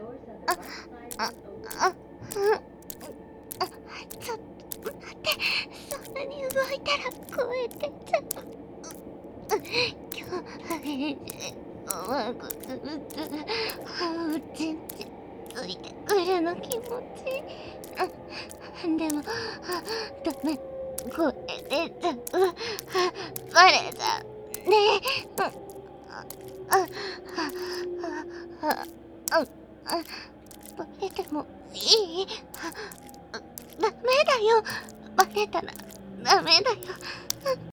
あ、あ、あ、うん、ちょっと待って、そんなに動いたら声出ちゃう。今日、うまく全然ついてくるの気持ち。でも、ダメ、声出ちゃう。バレちゃう。ねえ。あ、あ、バレてもいい？ダメだよ。バレたらダメだよ。